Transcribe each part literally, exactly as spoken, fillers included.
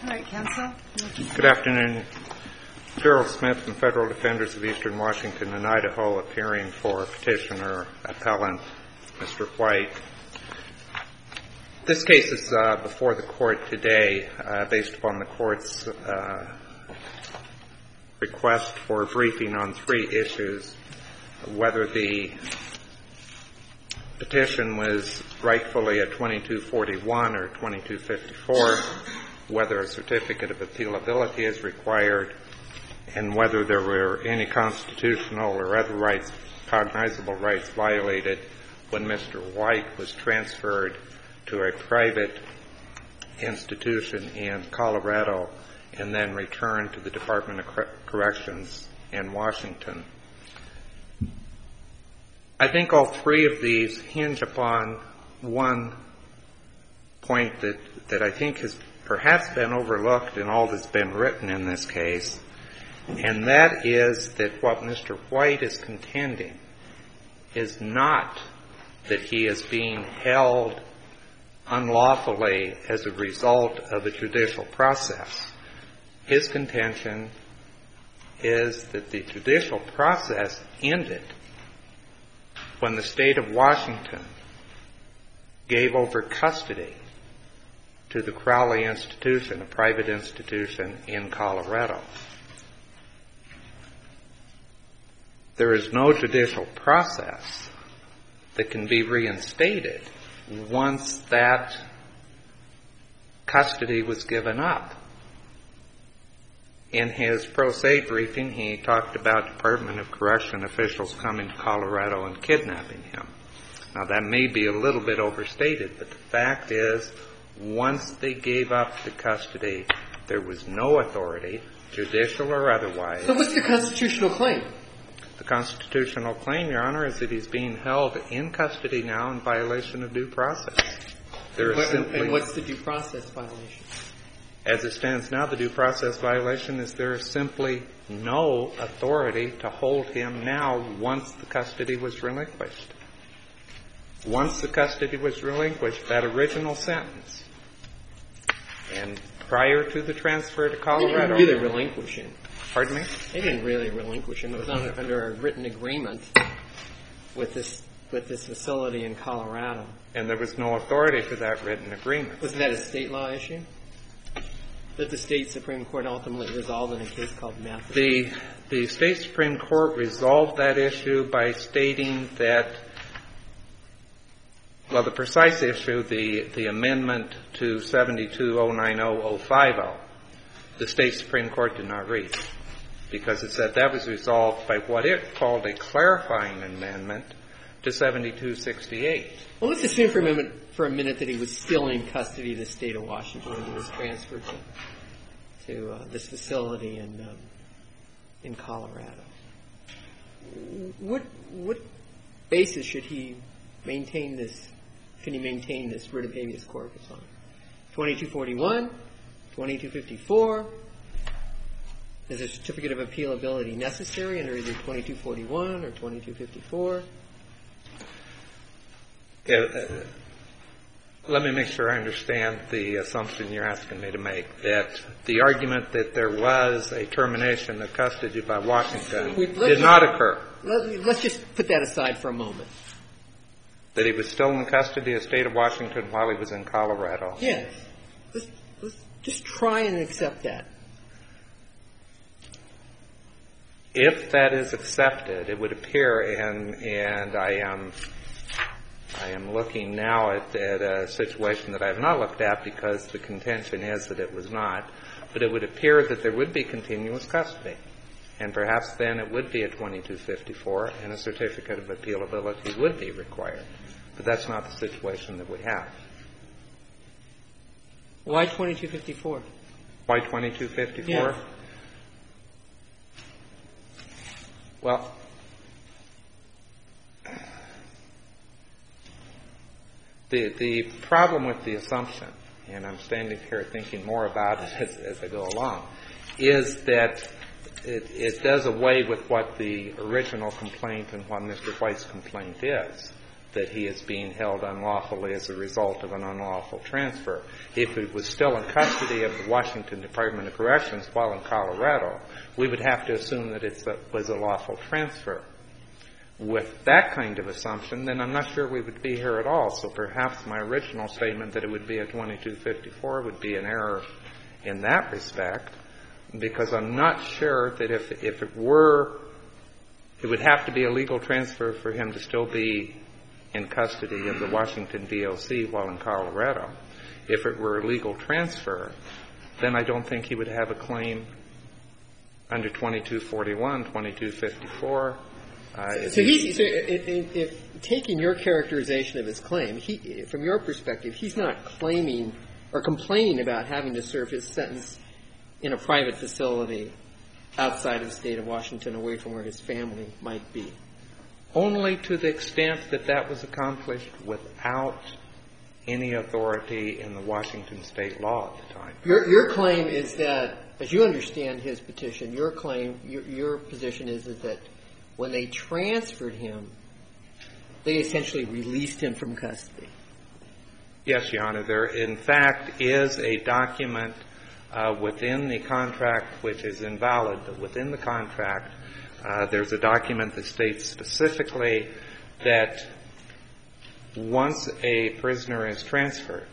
All right, counsel. Good afternoon. Gerald Smith from Federal Defenders of Eastern Washington and Idaho, appearing for petitioner appellant Mister White. This case is uh, before the court today uh, based upon the court's uh, request for a briefing on three issues: whether the petition was rightfully a twenty-two forty-one or twenty-two fifty-four, whether a certificate of appealability is required, and whether there were any constitutional or other rights, cognizable rights violated when Mister White was transferred to a private institution in Colorado and then returned to the Department of Corrections in Washington. I think all three of these hinge upon one point that, that I think has perhaps been overlooked in all that's been written in this case, and that is that what Mister White is contending is not that he is being held unlawfully as a result of a judicial process. His contention is that the judicial process ended when the state of Washington gave over custody to the Crowley Institution, a private institution in Colorado. There is no judicial process that can be reinstated once that custody was given up. In his pro se briefing, he talked about Department of Correction officials coming to Colorado and kidnapping him. Now, that may be a little bit overstated, but the fact is, once they gave up the custody, there was no authority, judicial or otherwise. So what's the constitutional claim? The constitutional claim, Your Honor, is that he's being held in custody now in violation of due process. There is and, simply, and what's the due process violation? As it stands now, the due process violation is there is simply no authority to hold him now once the custody was relinquished. Once the custody was relinquished, that original sentence, and prior to the transfer to Colorado. They didn't really relinquish him. Pardon me? They didn't really relinquish him. It was under, under a written agreement with this with this facility in Colorado. And there was no authority for that written agreement. Wasn't that a state law issue that the state Supreme Court ultimately resolved in a case called Mathis? The the state Supreme Court resolved that issue by stating that, well, the precise issue, the, the amendment to seventy-two oh nine oh oh fifty, the state Supreme Court did not reach, because it said that was resolved by what it called a clarifying amendment to seventy-two sixty-eight. Well, let's assume for a minute, for a minute that he was still in custody of the state of Washington when he was transferred to, to uh, this facility in um, in Colorado. What what basis should he maintain this? Can he maintain this writ of habeas corpus on? twenty-two forty-one, twenty-two fifty-four. Is a certificate of appealability necessary under either twenty-two forty-one or twenty-two fifty-four? Uh, uh, let me make sure I understand the assumption you're asking me to make, that the argument that there was a termination of custody by Washington Let's did just, not occur. Let, let's just put that aside for a moment. That he was still in custody of the state of Washington while he was in Colorado. Yes. Let's, let's just try and accept that. If that is accepted, it would appear, and and I am I am looking now at, at a situation that I have not looked at because the contention is that it was not, but it would appear that there would be continuous custody, and perhaps then it would be a twenty-two fifty-four, and a certificate of appealability would be required. But that's not the situation that we have. Why twenty-two fifty-four? Why twenty-two fifty-four? Yeah. Well, the the problem with the assumption, and I'm standing here thinking more about it as, as I go along, is that it, it does away with what the original complaint and what Mister White's complaint is. that he is being held unlawfully as a result of an unlawful transfer. If he was still in custody of the Washington Department of Corrections while in Colorado, we would have to assume that it was a lawful transfer. With that kind of assumption, then I'm not sure we would be here at all. So perhaps my original statement that it would be a twenty-two fifty-four would be an error in that respect, because I'm not sure that if if it were, it would have to be a legal transfer for him to still be in custody of the Washington D O C while in Colorado. If it were a legal transfer, then I don't think he would have a claim under twenty-two forty-one, twenty-two fifty-four. Uh, so he's, so if, if, if taking your characterization of his claim, he, from your perspective, he's not claiming or complaining about having to serve his sentence in a private facility outside of the state of Washington, away from where his family might be. Only to the extent that that was accomplished without any authority in the Washington state law at the time. Your, your claim is that, as you understand his petition, your claim, your, your position is, is that when they transferred him, they essentially released him from custody. Yes, Your Honor. There, in fact, is a document uh, within the contract which is invalid, but within the contract, uh, there's a document that states specifically that once a prisoner is transferred,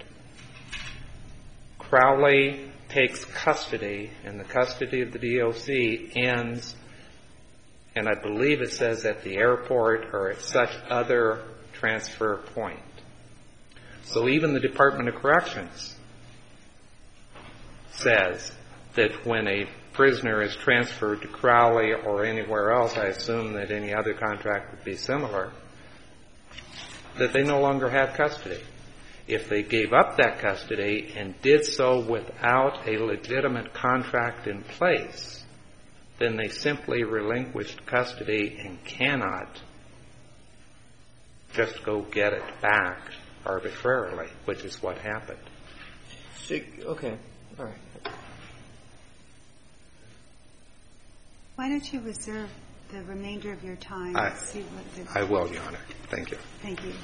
Crowley takes custody, and the custody of the D O C ends, and I believe it says at the airport or at such other transfer point. So even the Department of Corrections says that when a prisoner is transferred to Crowley or anywhere else, I assume that any other contract would be similar, that they no longer have custody. If they gave up that custody and did so without a legitimate contract in place, then they simply relinquished custody and cannot just go get it back arbitrarily, which is what happened. So, okay. All right. Why don't you reserve the remainder of your time I, and see what the... I will, Your Honor. Thank you. Thank you.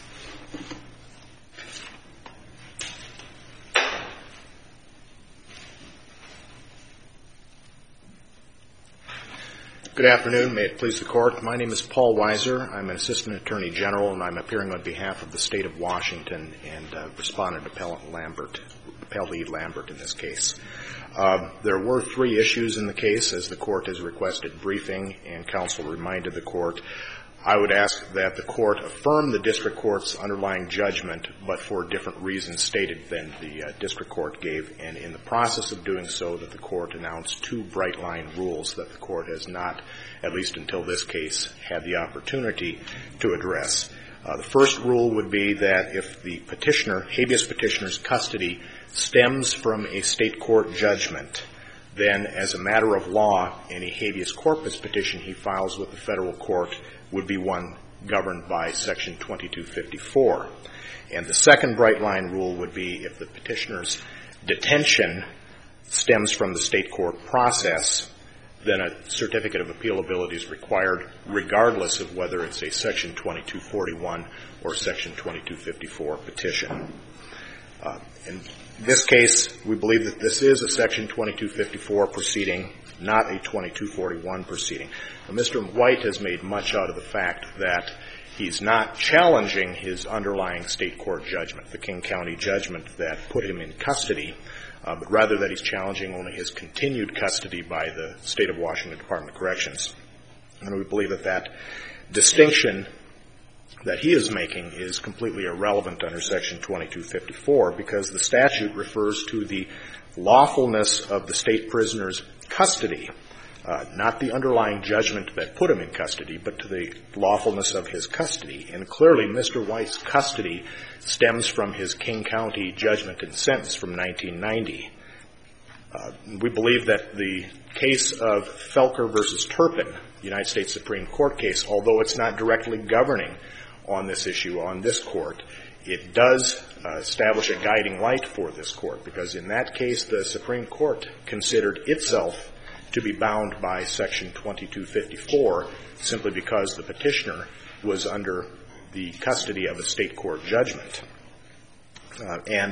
Good afternoon. May it please the Court. My name is Paul Weiser. I'm an Assistant Attorney General, and I'm appearing on behalf of the State of Washington and uh, Respondent Appellant Lambert, Appellee Lambert in this case. Uh, there were three issues in the case, as the Court has requested briefing, and counsel reminded the Court. I would ask that the Court affirm the District Court's underlying judgment, but for different reasons stated than the uh, District Court gave, and in the process of doing so, that the Court announced two bright-line rules that the Court has not, at least until this case, had the opportunity to address. Uh, the first rule would be that if the petitioner, habeas petitioner's custody stems from a state court judgment, then as a matter of law, any habeas corpus petition he files with the federal court would be one governed by Section twenty-two fifty-four. And the second bright-line rule would be if the petitioner's detention stems from the state court process, then a certificate of appealability is required regardless of whether it's a Section twenty-two forty-one or Section twenty-two fifty-four petition. Uh, in this case, we believe that this is a Section twenty-two fifty-four proceeding, not a twenty-two forty-one proceeding. Now, Mister White has made much out of the fact that he's not challenging his underlying state court judgment, the King County judgment that put him in custody, uh, but rather that he's challenging only his continued custody by the State of Washington Department of Corrections. And we believe that that distinction that he is making is completely irrelevant under Section twenty-two fifty-four because the statute refers to the lawfulness of the state prisoner's custody, uh, not the underlying judgment that put him in custody, but to the lawfulness of his custody. And clearly, Mister White's custody stems from his King County judgment and sentence from nineteen ninety. Uh, we believe that the case of Felker versus Turpin, the United States Supreme Court case, although it's not directly governing on this issue on this court, it does uh, establish a guiding light for this court, because in that case the Supreme Court considered itself to be bound by Section twenty-two fifty-four simply because the petitioner was under the custody of a state court judgment. Uh, and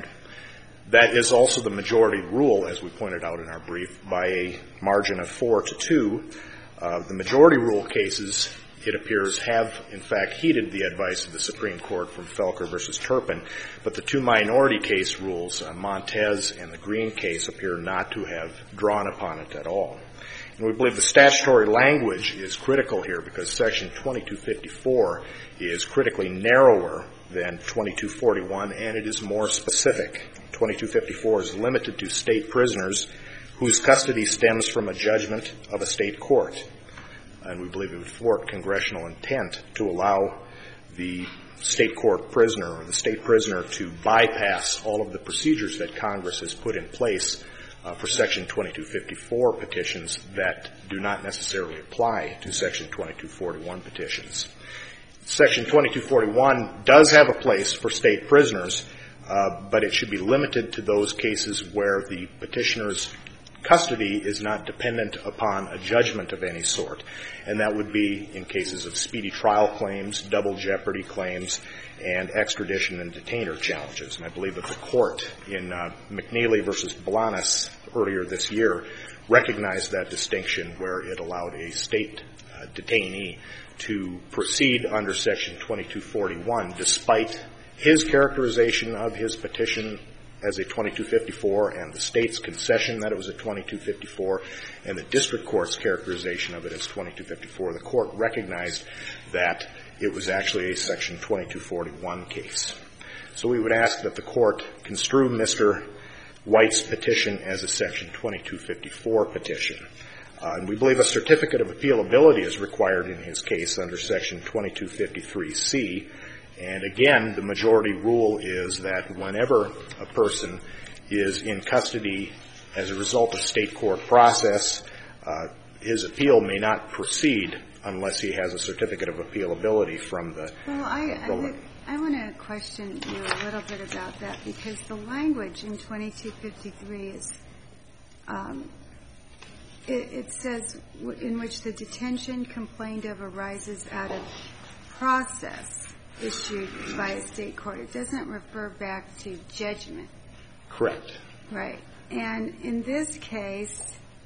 that is also the majority rule, as we pointed out in our brief, by a margin of four to two. Uh, the majority rule cases, it appears, have, in fact, heeded the advice of the Supreme Court from Felker versus Turpin, but the two minority case rules, uh, Montez and the Green case, appear not to have drawn upon it at all. And we believe the statutory language is critical here because Section twenty-two fifty-four is critically narrower than twenty-two forty-one, and it is more specific. twenty-two fifty-four is limited to state prisoners whose custody stems from a judgment of a state court. And we believe it would thwart congressional intent to allow the state court prisoner or the state prisoner to bypass all of the procedures that Congress has put in place uh, for Section twenty-two fifty-four petitions that do not necessarily apply to Section twenty-two forty-one petitions. Section twenty-two forty-one does have a place for state prisoners, uh, but it should be limited to those cases where the petitioner's custody is not dependent upon a judgment of any sort. And that would be in cases of speedy trial claims, double jeopardy claims, and extradition and detainer challenges. And I believe that the court in uh, McNeely versus Blanes earlier this year recognized that distinction where it allowed a state uh, detainee to proceed under Section twenty-two forty-one despite his characterization of his petition as a twenty-two fifty-four and the state's concession that it was a twenty-two fifty-four and the district court's characterization of it as twenty-two fifty-four. The court recognized that it was actually a Section twenty-two forty-one case. So we would ask that the court construe Mister White's petition as a Section twenty-two fifty-four petition. Uh, and we believe a certificate of appealability is required in his case under Section twenty-two fifty-three C. And again, the majority rule is that whenever a person is in custody as a result of state court process, uh, his appeal may not proceed unless he has a certificate of appealability from the Well, I, I, would, I want to question you a little bit about that because the language in twenty-two fifty-three is, um, it, it says w- in which the detention complained of arises out of process issued by a state court. It doesn't refer back to judgment. Correct. Right. And in this case,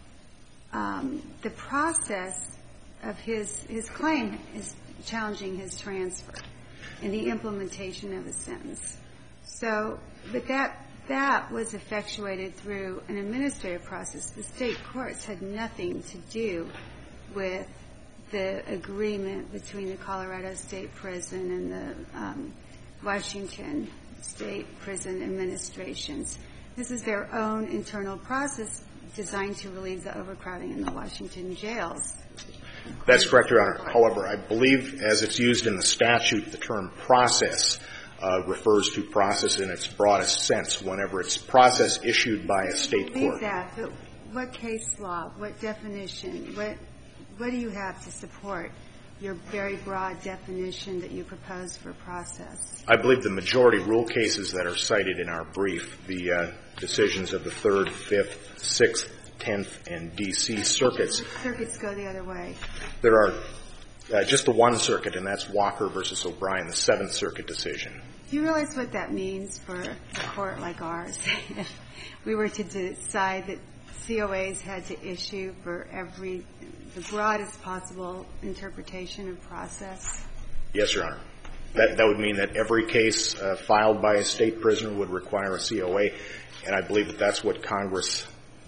um, the process of his his claim is challenging his transfer and the implementation of a sentence. So, but that that was effectuated through an administrative process. The state courts had nothing to do with the agreement between the Colorado State Prison and the um, Washington State Prison administrations. This is their own internal process designed to relieve the overcrowding in the Washington jails. That's correct, Your Honor. However, I believe as it's used in the statute, the term process uh, refers to process in its broadest sense whenever it's process issued by a state I believe court. that, but what case law, what definition, what what do you have to support your very broad definition that you propose for process? I believe the majority rule cases that are cited in our brief, the uh, decisions of the third, fifth, sixth, tenth, and D C circuits. Circuits go the other way. There are uh, just the one circuit, and that's Walker versus O'Brien, the Seventh Circuit decision. Do you realize what that means for a court like ours? If we were to decide that C O As had to issue for every, the broadest possible interpretation of process? Yes, Your Honor. That, that would mean that every case uh, filed by a state prisoner would require a C O A, and I believe that that's what Congress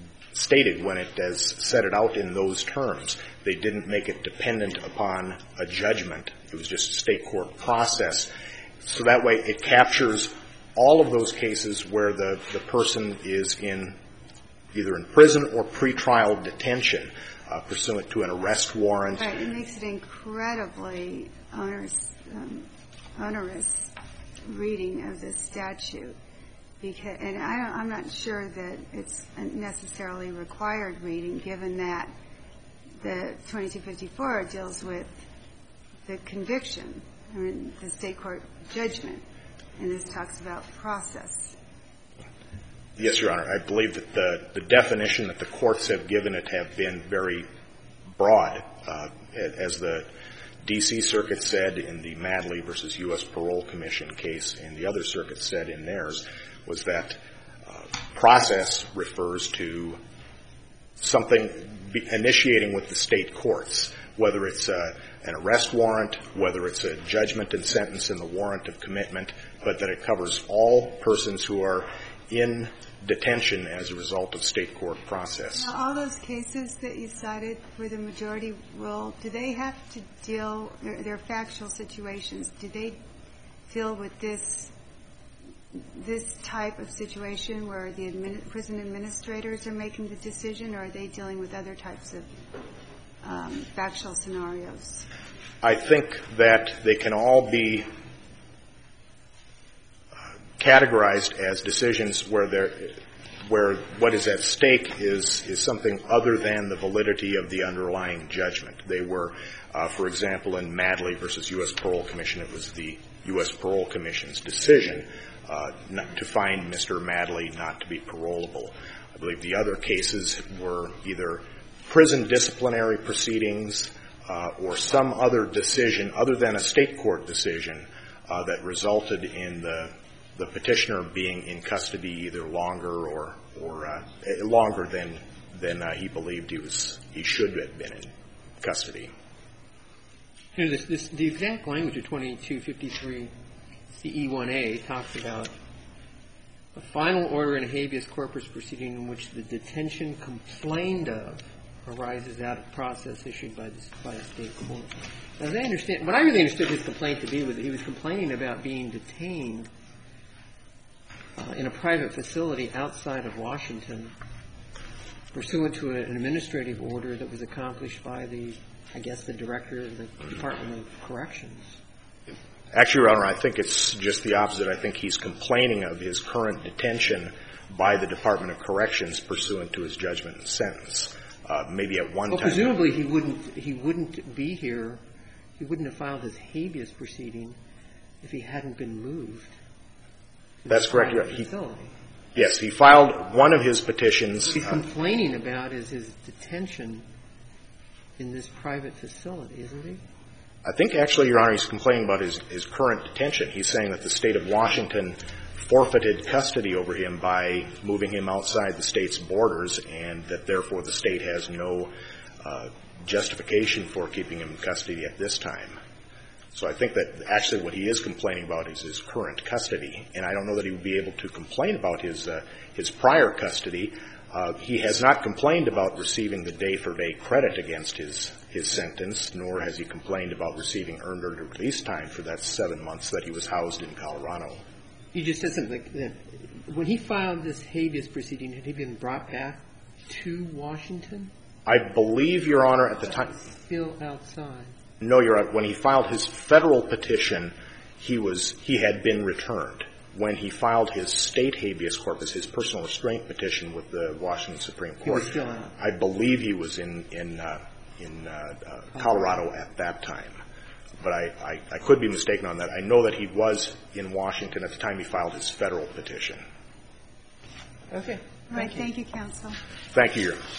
stated when it has set it out in those terms. They didn't make it dependent upon a judgment. It was just a state court process. So that way it captures all of those cases where the, the person is in either in prison or pretrial detention uh, pursuant to an arrest warrant. Right. It makes it incredibly onerous, um, onerous reading of this statute. Because, and I don't, I'm not sure that it's necessarily required reading, given that the twenty-two fifty-four deals with the conviction, I mean, the state court judgment, and this talks about process. Yes, Your Honor. I believe that the, the definition that the courts have given it have been very broad, uh, as the D C Circuit said in the Madley versus U S Parole Commission case, and the other circuit said in theirs, was that uh, process refers to something be initiating with the state courts, whether it's a, an arrest warrant, whether it's a judgment and sentence in the warrant of commitment, but that it covers all persons who are in detention as a result of state court process. Now, all those cases that you cited for the majority rule, do they have to deal, their, their factual situations, do they deal with this this type of situation where the admin, prison administrators are making the decision, or are they dealing with other types of um, factual scenarios? I think that they can all be categorized as decisions where there, where what is at stake is is something other than the validity of the underlying judgment. They were, uh, for example, in Madley versus U S Parole Commission, it was the U S Parole Commission's decision uh, not to find Mister Madley not to be parolable. I believe the other cases were either prison disciplinary proceedings uh, or some other decision other than a state court decision uh, that resulted in the the petitioner being in custody either longer or or uh, longer than than uh, he believed he was he should have been in custody. You know, this, this, the exact language of twenty-two fifty-three C E one A talks about a final order in a habeas corpus proceeding in which the detention complained of arises out of process issued by the by a state court. Now, as I understand, what I really understood his complaint to be was that he was complaining about being detained Uh, in a private facility outside of Washington pursuant to a, an administrative order that was accomplished by the, I guess, the director of the Department of Corrections. Actually, Your Honor, I think it's just the opposite. I think he's complaining of his current detention by the Department of Corrections pursuant to his judgment and sentence. Uh, maybe at one well, time. Presumably he wouldn't, he wouldn't be here, he wouldn't have filed his habeas proceeding if he hadn't been moved. That's correct. He, yes, he filed one of his petitions. What he's complaining about is his detention in this private facility, isn't he? I think actually, Your Honor, he's complaining about his, his current detention. He's saying that the state of Washington forfeited custody over him by moving him outside the state's borders, and that therefore the state has no uh, justification for keeping him in custody at this time. So I think that actually what he is complaining about is his current custody, and I don't know that he would be able to complain about his uh, his prior custody. Uh, he has not complained about receiving the day-for-day credit against his his sentence, nor has he complained about receiving earned or release time for that seven months that he was housed in Colorado. You just said something like that. When he filed this habeas proceeding, had he been brought back to Washington? I believe, Your Honor, at the time. Still outside. No, Your Honor. When he filed his federal petition, he was he had been returned. When he filed his state habeas corpus, his personal restraint petition with the Washington Supreme Court, he was still out. I believe he was in in uh, in uh, uh, Colorado at that time. But I, I, I could be mistaken on that. I know that he was in Washington at the time he filed his federal petition. Okay. All right. Thank you, counsel. Thank you, Your Honor.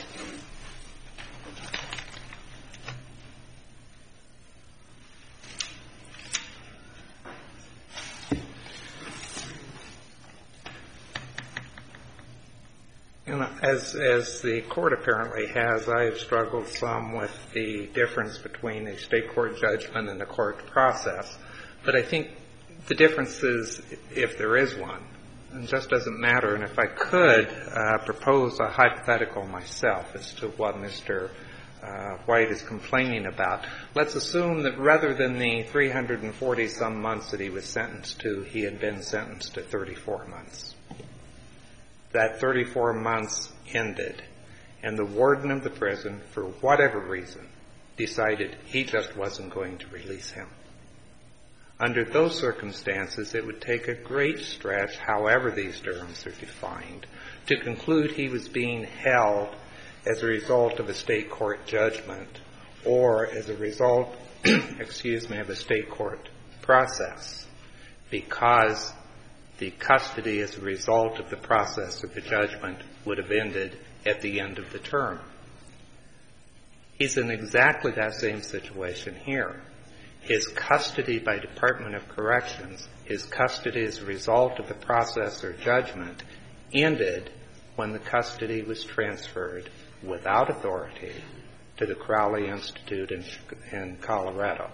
And as, as the court apparently has, I have struggled some with the difference between a state court judgment and the court process. But I think the difference is, if there is one, it just doesn't matter. And if I could uh, propose a hypothetical myself as to what Mister Uh, White is complaining about, let's assume that rather than the three hundred forty some months that he was sentenced to, he had been sentenced to thirty-four months. That thirty-four months ended, and the warden of the prison, for whatever reason, decided he just wasn't going to release him. Under those circumstances, it would take a great stretch, however these terms are defined, to conclude he was being held as a result of a state court judgment or as a result, excuse me, of a state court process, because the custody as a result of the process of the judgment would have ended at the end of the term. He's in exactly that same situation here. His custody by Department of Corrections, his custody as a result of the process or judgment, ended when the custody was transferred without authority to the Crowley Institute in, in Colorado.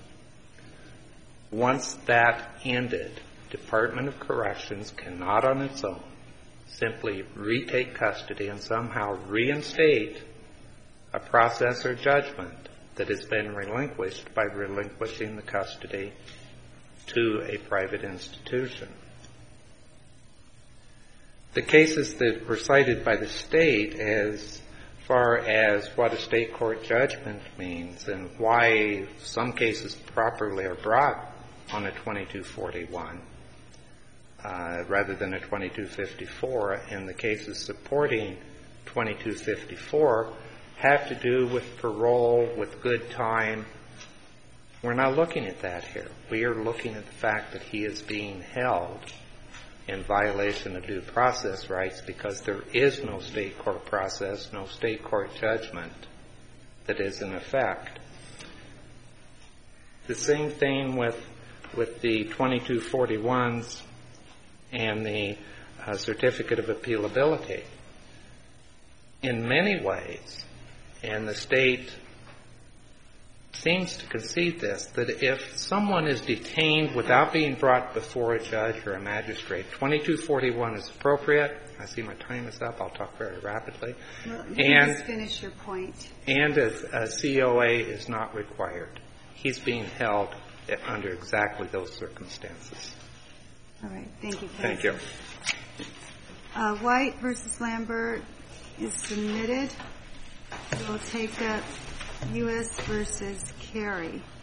Once that ended, Department of Corrections cannot on its own simply retake custody and somehow reinstate a process or judgment that has been relinquished by relinquishing the custody to a private institution. The cases that were cited by the state as far as what a state court judgment means and why some cases properly are brought on a twenty-two forty-one uh, rather than a twenty-two fifty-four, and the cases supporting twenty-two fifty-four have to do with parole, with good time. We're not looking at that here. We are looking at the fact that he is being held in violation of due process rights because there is no state court process, no state court judgment that is in effect. The same thing with with the twenty-two forty-ones and the uh, certificate of appealability. In many ways, and the state seems to concede this, that if someone is detained without being brought before a judge or a magistrate, twenty-two forty-one is appropriate. I see my time is up. I'll talk very rapidly. Well, you and just finish your point. And a, a C O A is not required. He's being held under exactly those circumstances. All right. Thank you, counsel. Thank you. Uh, White versus Lambert is submitted. We'll take up U S versus Carey.